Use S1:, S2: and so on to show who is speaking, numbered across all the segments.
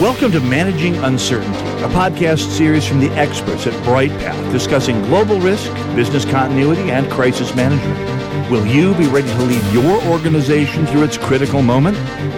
S1: Welcome to Managing Uncertainty, a podcast series from the experts at BrightPath discussing global risk, business continuity, and crisis management. Will you be ready to lead your organization through its critical moment?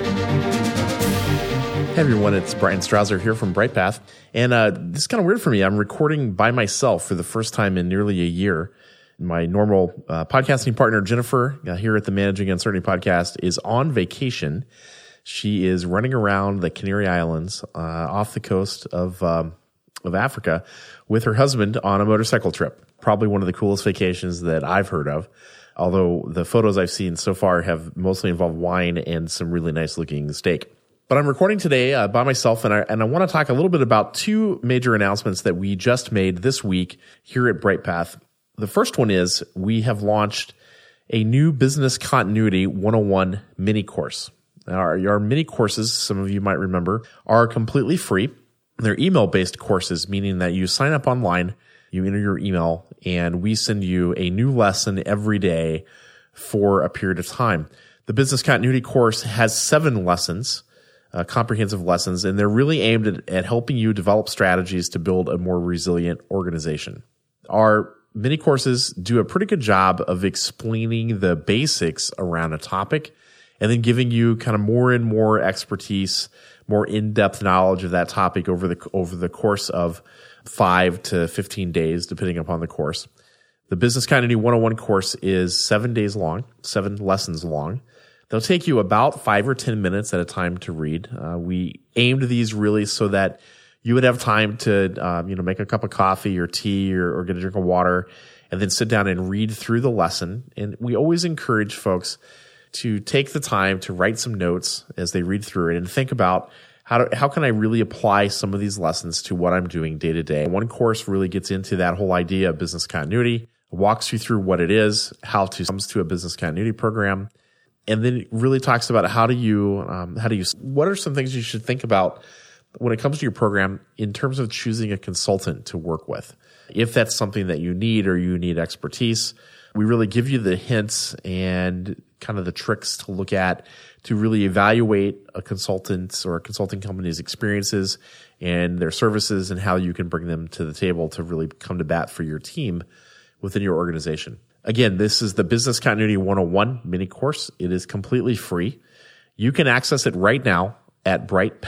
S2: Hey everyone, it's Brian Strouser here from BrightPath. And this is kind of weird for me. I'm recording by myself for the first time in nearly a year. My normal podcasting partner, Jennifer, here at the Managing Uncertainty podcast, is on vacation. She is running around the Canary Islands off the coast of Africa with her husband on a motorcycle trip. Probably one of the coolest vacations that I've heard of, although the photos I've seen so far have mostly involved wine and some really nice looking steak. But I'm recording today by myself, and I want to talk a little bit about two major announcements that we just made this week here at BrightPath. The first one is we have launched a new Business Continuity 101 mini course. Our mini courses, some of you might remember, are completely free. They're email-based courses, meaning that you sign up online, you enter your email, and we send you a new lesson every day for a period of time. The Business Continuity course has 7 lessons, comprehensive lessons, and they're really aimed at helping you develop strategies to build a more resilient organization. Our mini courses do a pretty good job of explaining the basics around a topic, and then giving you kind of more and more expertise, more in-depth knowledge of that topic over the course of 5 to 15 days, depending upon the course. The Business Continuity 101 course is 7 days long, 7 lessons long. They'll take you about 5 or 10 minutes at a time to read. We aimed these really so that you would have time to make a cup of coffee or tea or get a drink of water, and then sit down and read through the lesson. And we always encourage folks to take the time to write some notes as they read through it and think about how can I really apply some of these lessons to what I'm doing day to day. One course really gets into that whole idea of business continuity, walks you through what it is, how to comes to a business continuity program, and then really talks about what are some things you should think about when it comes to your program in terms of choosing a consultant to work with. If that's something that you need or you need expertise, we really give you the hints and kind of the tricks to look at to really evaluate a consultant's or a consulting company's experiences and their services and how you can bring them to the table to really come to bat for your team within your organization. Again, this is the Business Continuity 101 mini course. It is completely free. You can access it right now at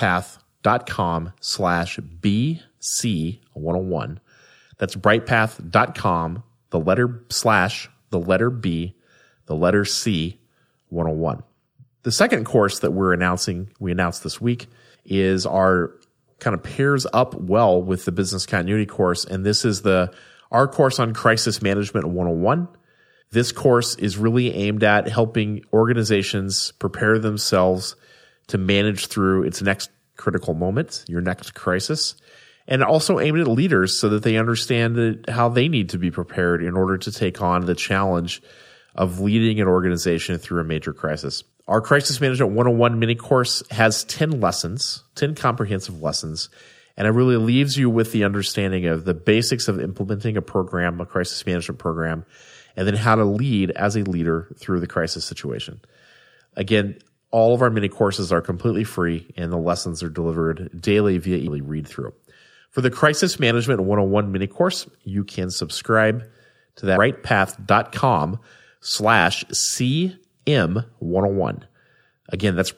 S2: brightpath.com/BC101. That's brightpath.com, the letter B, the letter C, 101. The second course that we announced this week, is our kind of pairs up well with the Business Continuity course, and this is our course on Crisis Management 101. This course is really aimed at helping organizations prepare themselves to manage through its next critical moment, your next crisis, and also aimed at leaders so that they understand how they need to be prepared in order to take on the challenge of leading an organization through a major crisis. Our Crisis Management 101 mini course has 10 lessons, 10 comprehensive lessons, and it really leaves you with the understanding of the basics of implementing a program, a crisis management program, and then how to lead as a leader through the crisis situation. Again, all of our mini courses are completely free, and the lessons are delivered daily via email read through. For the Crisis Management 101 mini course, you can subscribe to that brightpath.com/CM101. Again, that's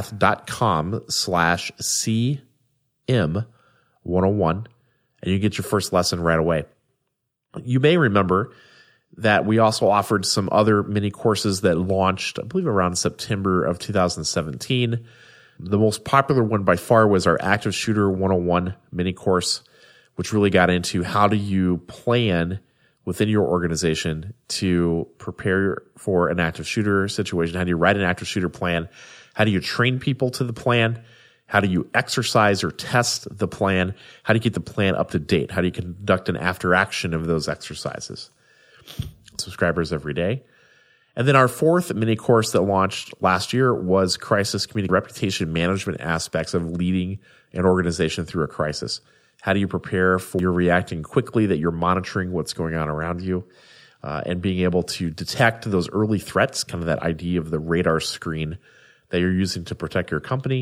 S2: brightpath.com/CM101, and you get your first lesson right away. You may remember that we also offered some other mini courses that launched, I believe, around September of 2017. The most popular one by far was our Active Shooter 101 mini course, which really got into how do you plan within your organization to prepare for an active shooter situation. How do you write an active shooter plan? How do you train people to the plan? How do you exercise or test the plan? How do you get the plan up to date? How do you conduct an after action of those exercises? Subscribers every day. And then our fourth mini course that launched last year was Crisis Community Reputation Management Aspects of Leading an Organization Through a Crisis. How do you prepare for you're reacting quickly, that you're monitoring what's going on around you, and being able to detect those early threats, kind of that idea of the radar screen that you're using to protect your company,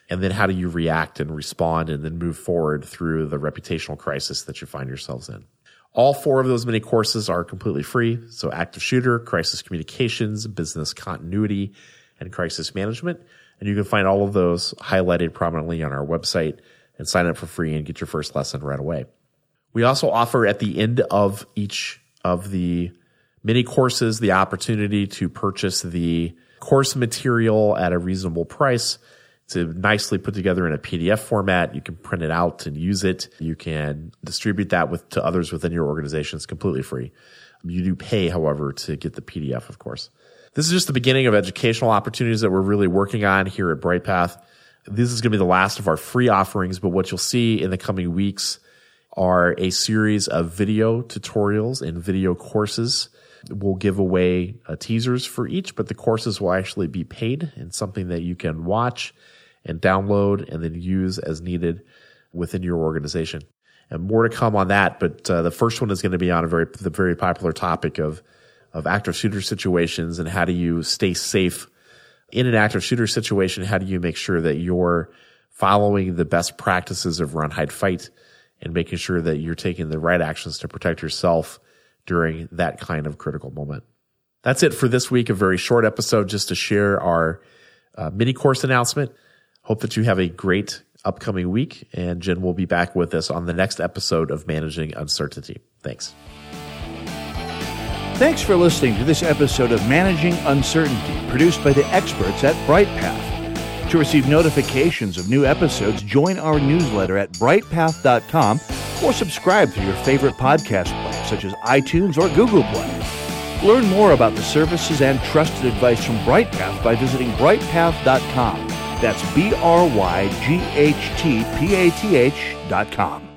S2: And then how do you react and respond and then move forward through the reputational crisis that you find yourselves in. All 4 of those mini courses are completely free. So active shooter, crisis communications, business continuity, and crisis management. And you can find all of those highlighted prominently on our website and sign up for free and get your first lesson right away. We also offer at the end of each of the mini courses the opportunity to purchase the course material at a reasonable price. It's nicely put together in a PDF format. You can print it out and use it. You can distribute that to others within your organization. It's completely free. You do pay, however, to get the PDF, of course. This is just the beginning of educational opportunities that we're really working on here at BrightPath. This is going to be the last of our free offerings, but what you'll see in the coming weeks are a series of video tutorials and video courses. We'll give away teasers for each, but the courses will actually be paid and something that you can watch and download and then use as needed within your organization. And more to come on that, but the first one is going to be on the very popular topic of active shooter situations and how do you stay safe in an active shooter situation. How do you make sure that you're following the best practices of run, hide, fight and making sure that you're taking the right actions to protect yourself during that kind of critical moment. That's it for this week, a very short episode just to share our mini course announcement. Hope that you have a great upcoming week, and Jen will be back with us on the next episode of Managing Uncertainty. Thanks.
S1: Thanks for listening to this episode of Managing Uncertainty, produced by the experts at BrightPath. To receive notifications of new episodes, join our newsletter at brightpath.com or subscribe through your favorite podcast player, such as iTunes or Google Play. Learn more about the services and trusted advice from BrightPath by visiting brightpath.com. That's BrightPath.com.